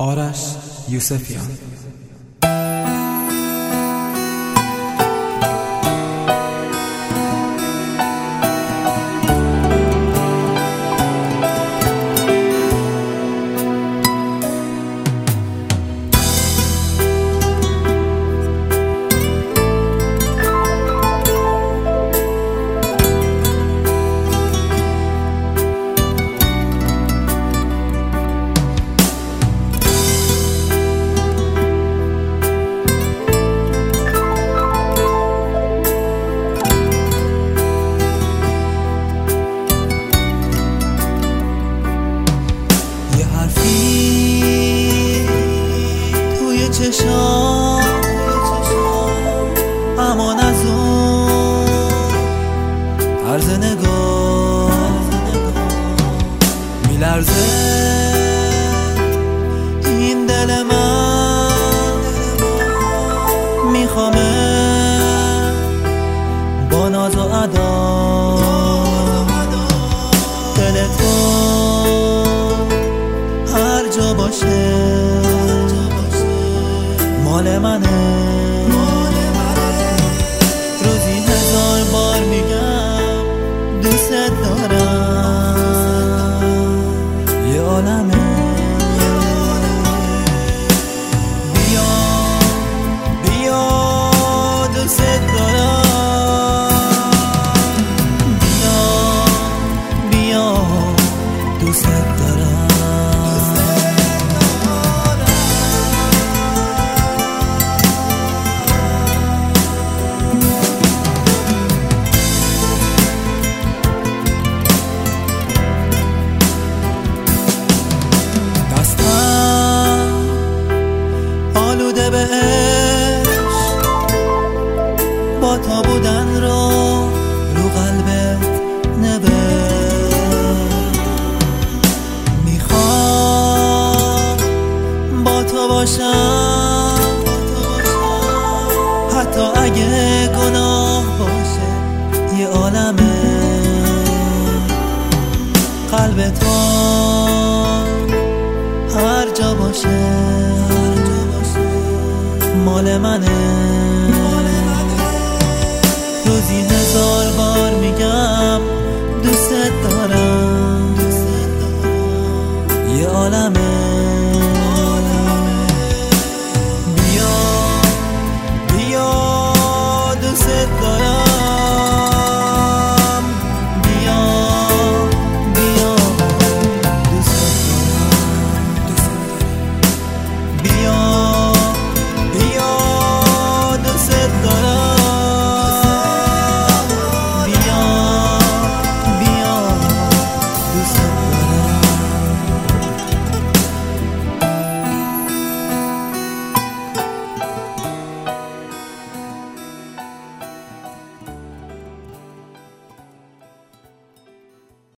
آرش یوسفیان. امان از اون عرض نگاه میلرزه این دل من، میخوامه با ناز و ادا دل تو هر جا باشه مال منه. روزی 1000 بار میگم دوست دارم، یه عالمه. بیا بیا دوست دارم، بیا بیا دوست دارم. آلوده به عشق با تا بودن رو قلبت نوشت. میخوام با تو باشم حتی اگه گناه باشه، یه عالمه. قلب تو هر جا باشه مال منه.